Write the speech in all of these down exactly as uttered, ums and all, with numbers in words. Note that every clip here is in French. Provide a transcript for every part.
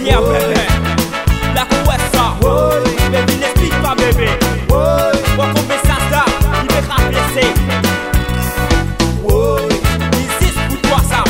Yeah, bébé. La couette ça. Baby, n'explique pas, bébé. Pour qu'on fait ça, ça, il va te blesser. Ici, pour toi, ça.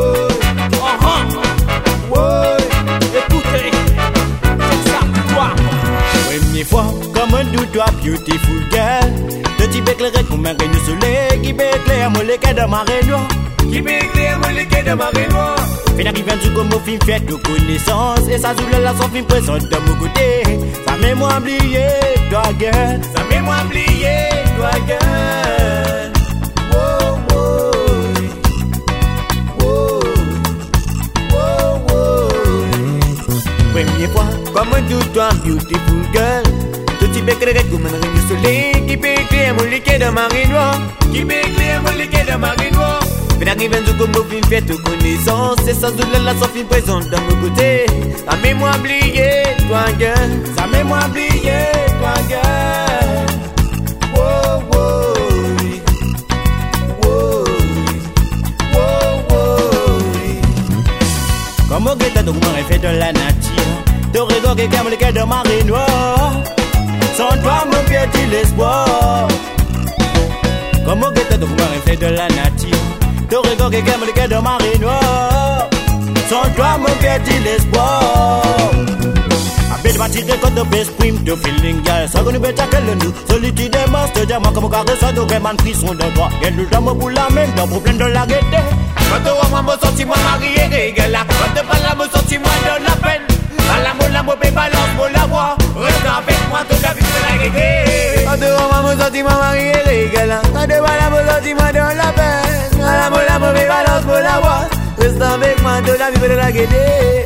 Écoutez, c'est ça pour toi. Première fois, comme un doux, toi, beautiful girl. De type éclairé comme un rayon soleil. Qui peut éclairer mon léquet de ma réunion. Qui peut éclairer mon léquet de ma réunion. Fin arrivant du comme au film fait de connaissance. Et ça zoule la son film présente de mon côté. Ça met moi oublier, toi girl. Ça met moi oublier, toi girl. Wow, wow. Wow. Wow, wow. Première fois, comme un doux, toi, beautiful girl. De type éclairé comme un rayon soleil. Qui peut éclairer mon léquet de ma réunion. Qui peut éclairer mon léquet de ma réunion. Fin arrivant du comme au film fait de connaissance. Et ça zoule la son film présente de mon côté. Ça met moi oublier, toi girl. Ça met moi oublier, toi girl. Wow, wow. Wow. Wow, wow. Comme au guetta de moi fait de la nature. De rigor qui calme le cœur de marée noire. Sans toi mon pied dit l'espoir. Comme au guetta de moi fait de la nature. De rigor qui calme le cœur de marée noire. Sans toi mon pied dit l'espoir. Bête m'attirer quand de best prime de feeling girl. Ça qu'on nous bête à quel nous. Solitude et monstre de moi comme carré ça de vraiment frisson de droit. Et le dame pour la même dans problème de la gaieté. Quand on voit mon sentiment marié régale. Quand on parle mon sentiment de la peine. À la molle la mauvaise balance pour la voix. Reste avec moi toute la vie de la gaieté. Quand on voit mon sentiment marié régale. Quand on parle mon sentiment de la peine. À la molle la mauvaise balance pour la voix. Reste avec moi toute la vie de la gaieté.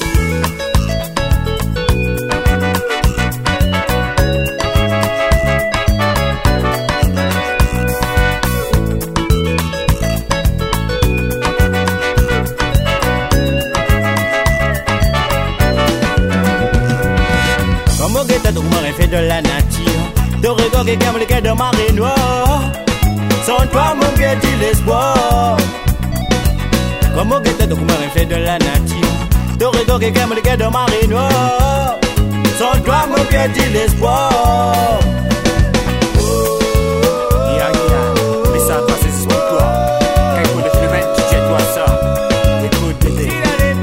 Fait de la nature, de rigor qui calme le cœur de marée noire. Sans toi mon pied dit l'espoir. Comme au guetta de Kumar fait de la nature, de rigor qui calme le cœur de marée noire. Sans toi mon pied dit l'espoir. Yeah, yeah, mais ça va c'est pour toi. Quand il faut le film, tu sais toi ça. Écoute, bébé.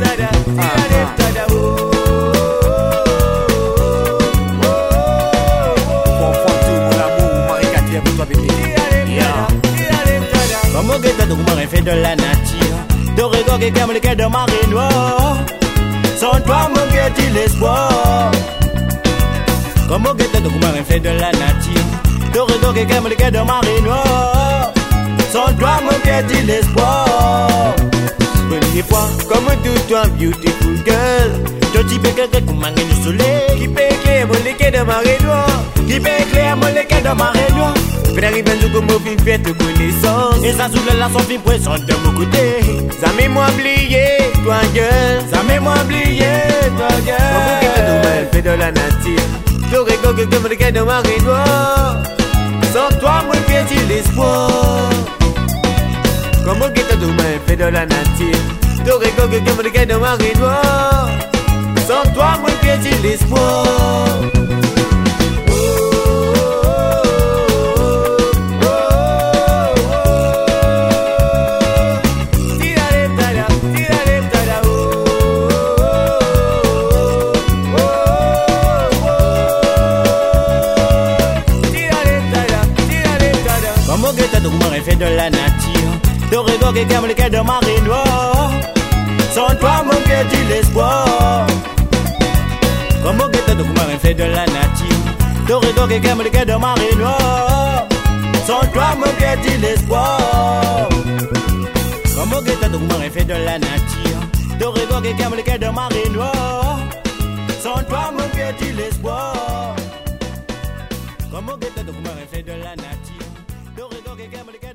Comme au guetta de Kumar fait de la nature, de rigor qui calme le cœur de marée noire. Sans toi mon cœur dit l'espoir. Comme au guetta de Kumar fait de la nature, de rigor qui calme le cœur de marée noire. Sans toi mon cœur dit l'espoir. Première fois, comme tout toi beautiful girl. Je dis que quelqu'un comme un rayon soleil. Qui peut éclairer mon léquet de marée noire. Qui peut éclairer mon léquet de marée noire. Fait arriver un jour comme au film fait de connaissance. Et ça zoule la son film présente de mon côté. Ça met moi oublier, toi girl. Ça met moi oublier, toi girl. Comme au guetta de moi fait de la nature. Je rigole que comme le léquet de marée noire. Sans toi mon pied dit l'espoir. Comme au guetta de moi fait de la nature. Je rigole que comme le léquet de marée noire. Sans toi mon pied dit l'espoir. Fait de la nature, de rigor qui calme le cœur de marée noire. Sans toi mon cœur dit l'espoir. Comme au guetta de Kumar fait de la nature, de rigor qui calme le cœur de marée noire. Sans toi mon cœur dit l'espoir. Comme au guetta de Kumar fait de la nature, de rigor qui calme le cœur de marée noire. Sans toi mon cœur dit l'espoir. Comme au guetta de Kumar fait de la nature, de rigor qui calme le cœur